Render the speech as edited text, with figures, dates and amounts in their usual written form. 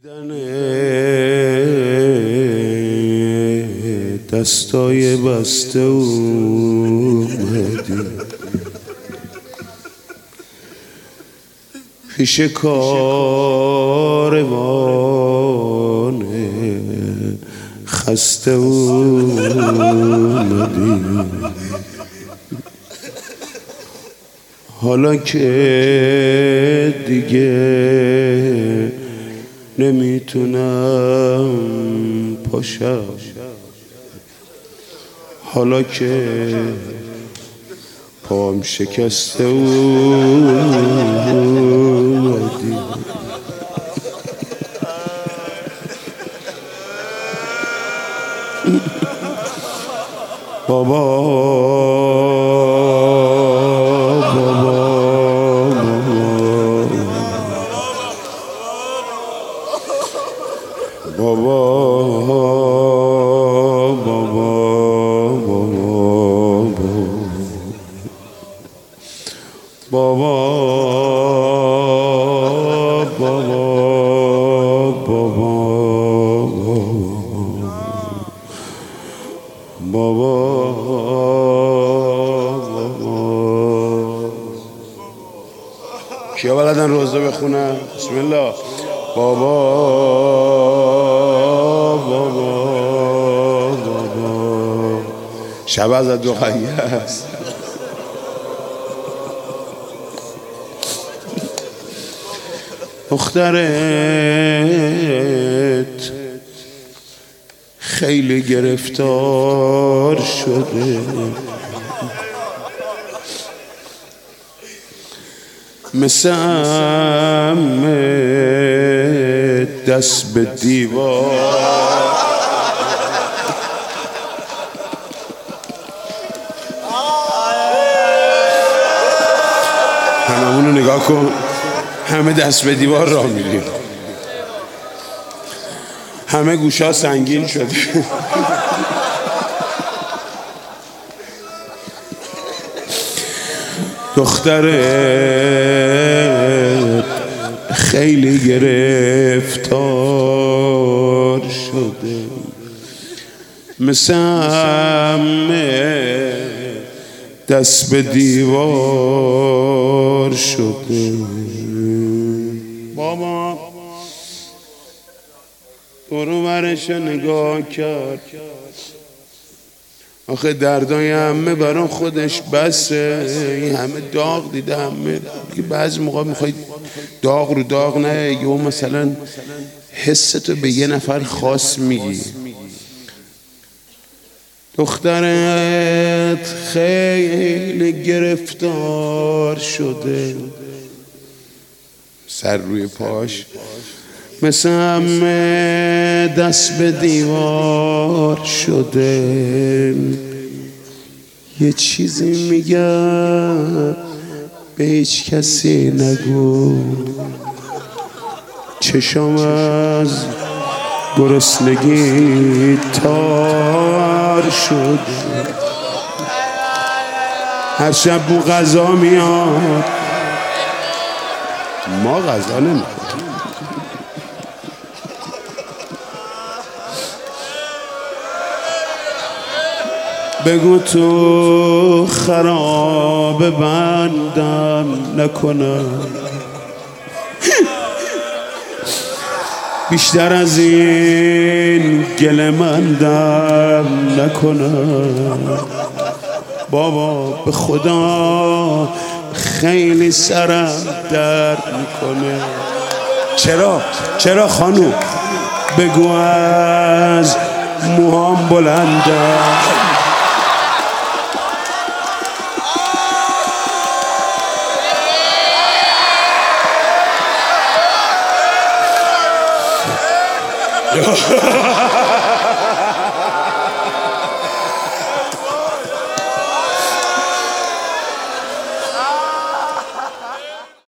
دیدن دستای بسته اومدی پیش کاروان خسته اومدی حالا که دیگه نمیتونم پاشم، حالا که پام شکسته اومدی بابا کیا بلدن روزه بخونن؟ بسم الله. بابا شب از دو خیه است. دخترت خیلی گرفتار شده، مثل عمه دست به دیوار. هممونو نگاه کن، همه دست به دیوار راه میریم، همه گوشا سنگین شده. دخترت خیلی گرفتار شده، مثل عمه دست به دیوار شده. بابا برو برش نگاه کرد، آخه دردای همه برای خودش بسه. این همه داغ دیده، همه بعضی موقع میخوای داغ رو داغ نه، یا مثلا حستو به یه نفر خاص میگی. دخترت خیلی گرفتار شده، سر روی پاش مثل همه دست به دیوار شده. یه چیزی میگم به هیچ کسی نگو، چشم از گرسنگی تار شده، هر شب بو غذا میاد، ما غذا نمیخوریم. بگو تو خراب بندم نکنم، بیشتر از این گله مندم نکنم. بابا به خدا خیلی سرم درد میکنه. چرا خانوم؟ بگو از موهام بلندم.